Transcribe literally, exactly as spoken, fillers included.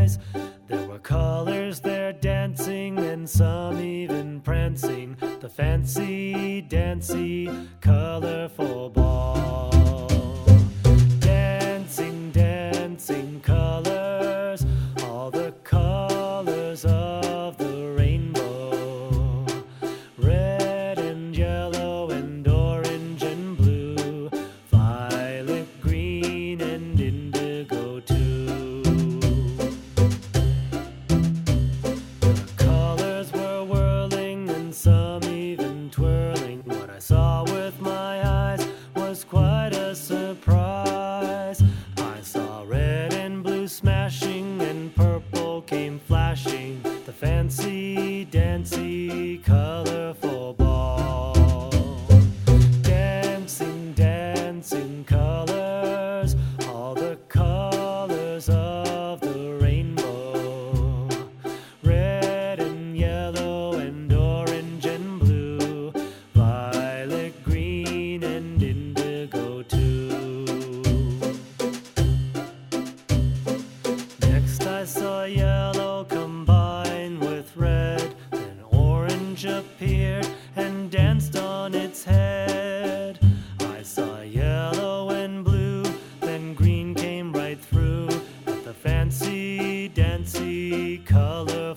skies. There were colors there dancing and some even prancing, the fancy, dancy, colorful ball. Dancing, dancing colors, all the colors of the rainbow. Red and yellow and orange and blue, violet, green and indigo too. The colors were whirling and some even twirling. What I saw with my eyes was quite a surprise. I saw red and blue smashing and purple came flashing, the fancy, dancy, colorful ball. Dancing, dancing colors, all the colors of the rainbow. Red and yellow and orange and blue, violet, green and indigo too. Next I saw yellow combine with red, then orange appeared and danced on its head. I saw yellow and blue, then green came right through, at the fancy, dancy color